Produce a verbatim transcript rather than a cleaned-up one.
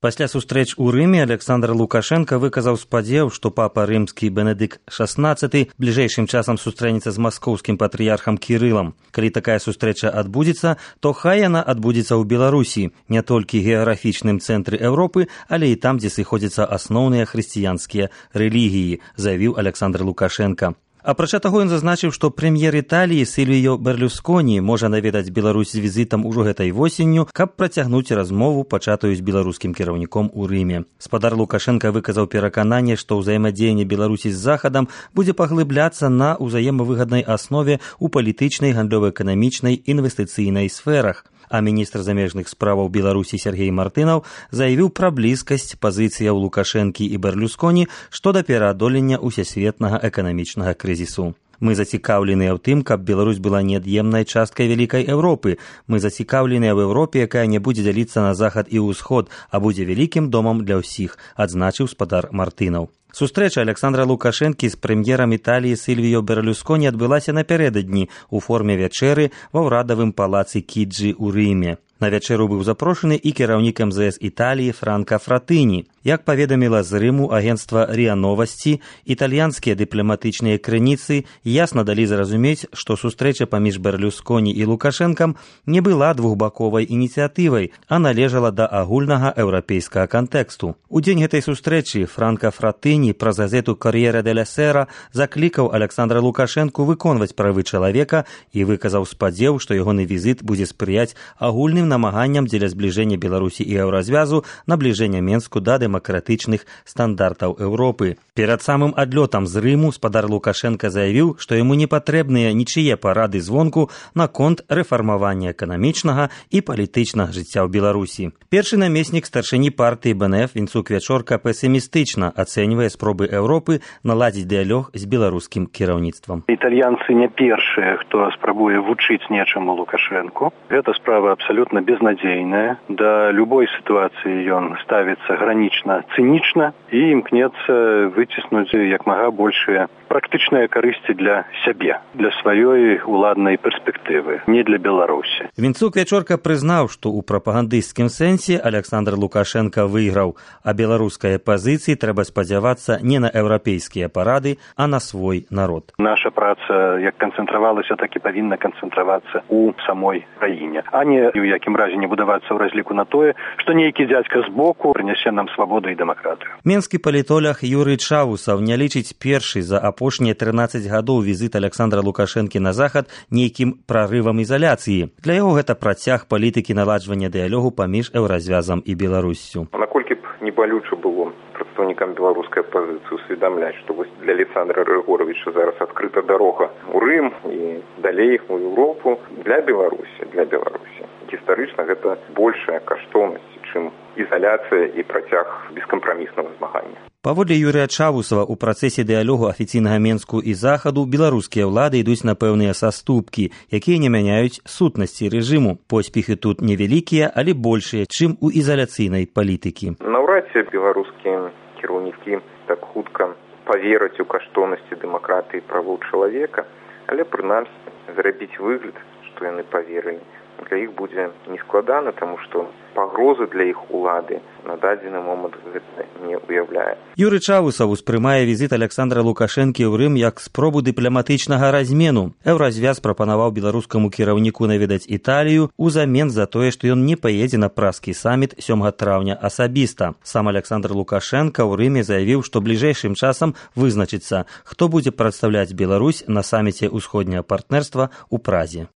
Пасля сустрэч у Рыме Александр Лукашенко выказаў спадзеў, што папа рымскі Бенедыкт шаснаццаты бліжэйшым часам сустрэнецца з маскоўскім патрыярхам Кірылам. Калі такая сустрэча адбудзецца, то хай яна адбудзецца ў Беларусі, не толькі геаграфічным цэнтры Еўропы, але і там, дзе сыходзяцца асноўныя хрысціянскія рэлігіі, заявіў Александр Лукашенко. Апрача таго, ён зазначыў, што прэм'ер Італіі Сільвіё Берлусконі можа наведаць Беларусь з візітам ужо гэтай восенню, каб працягнуць размову, пачатую з беларускім кіраўніком у Рыме. Спадар Лукашенка выказаў перакананне, што ўзаемадзеянне Беларусі з Захадам будзе паглыбляцца на ўзаемавыгаднай аснове ў палітычнай, гандлёва-эканамічнай, інвестыцыйнай сферах. А міністр замежных справаў Беларусі Сергей Мартынаў заявіў пра блізкасць пазіцыяў Лукашэнкі і Берлусконі што да пераадолення ўсесветнага эканамічнага крызісу. Мы зацікаўленыя ў тым, каб Беларусь была неад'емнай часткай вялікай Еўропы. Мы зацікаўленыя ў Еўропе, якая не будзе дзяліцца на захад і ўсход, а будзе вялікім домам для ўсіх, адзначыў спадар Мартынаў. Сустрэча Александра Лукашэнкі з прэм'ерам Італіі Сільвіё Берлусконі адбылася напярэдадні ў форме вячэры ва ўрадавым палацы Кіджы ў Рыме. На вячэру быў запрошаны і кіраўнік эм зэ эс Італіі Франка Фратыні. Як паведаміла з Рыму агенцтва РИА Новасці, італьянскія дыпламатычныя крыніцы ясна далі зразумець, што сустрэча паміж Берлусконі і Лукашэнкам не была двухбаковай ініцыятывай, а належала да агульнага еўрапейскага кантэксту. У дзень гэтай сустрэчы Франка Фратыні праз газету «Кор'єре деля Сера» заклікаў Александра Лукашэнку выконваць правы чалавека і выказаў спадзеў, што ягоны візіт будзе спрыяць агульным намаганням дзеля збліжэння Беларусі і еўразвязу, набліжэння Менску да дэмакратычных стандартаў Еўропы. Перад самым адлётам з Рыму спадар Лукашенка заявіў, што яму не патрэбныя нічые парады звонку наконт рэфармавання эканамічнага і палітычнага жыцця ў Беларусі. Першы намеснік старшыні партыі бэ эн эф Вінцук Вячорка песімістычна ацэньвае спробы Еўропы наладзіць дыялог з беларускім кіраўніцтвам. Італьянцы не першыя, хто спрабуе вучыць нечаму Лукашэнку. Гэта справа абсалютна безнадзейная. Да любой сітуацыі ён ставіцца гранічна цынічна і імкнецца выціснуць як мага большыя практычныя карысці для сябе, для сваёй уладнай перспектывы, не для Беларусі. Вінцук Вячорка прызнаў, што ў прапагандысцкім сэнсе Александр Лукашенко выйграў, а беларускай пазіцыі трэба спадзявацца не на еўрапейскія парады, а на свой народ. Наша праца як канцэнтравалася, так і павінна канцэнтравацца ў самой краіне, а не ў якім разе не будавацца ў разліку на тое, што нейкі дзядзька збоку прынясе нам свабоду і дэмакратыю. Менскі палітолог Юрый Чавусаў не лічыць першы за апошнія трынаццаць гадоў візіт Александра Лукашэнкі на захад нейкім прарывам ізаляцыі. Для яго гэта працяг палітыкі наладжвання дыялогу паміж еўразвязам і Беларуссю. Наколькі б не балюча было прадстаўнікам беларускай апазіцыі усведамляць, што вось для Александра Григоровича зараз адкрыта дарога ў Рым і далей у Еўропу для Беларусі, для Беларусі. Гістарычна гэта большая каштоўнасць, чым ізаляцыя і працяг бескампраміснага змагання. Паводле Юрыя Чавусава, у працэсе дыялогу афіцыйнага Менску і Захаду беларускія ўлады ідуць на пэўныя саступкі, якія не мяняюць сутнасці рэжыму. Поспехі тут невялікія, але большыя, чым у ізаляцыйнай палітыкі. Наўрад ці беларускія кіраўнікі так хутка павераць у каштоўнасці дэмакратыі і правоў чалавека, але прынамсі зрабіць выгляд, што яны паверылі. Для іх будзе нескладана, таму што пагрозы для іх улады на дадзены момант гэта не уяўляе. Юрый Чавусаў успрымае візіт Александра Лукашэнкі ў Рым як спробу дыпламатычнага размену. Еўразвяз прапанаваў беларускаму кіраўніку наведаць Італію узамен за тое, што ён не паедзе на празкі саміт сёмага траўня асабіста. Сам Александр Лукашенко ў Рыме заявіў, што бліжэйшым часам вызначыцца, хто будзе прадстаўляць Беларусь на саміце ўсходняга партнерства ў Празе.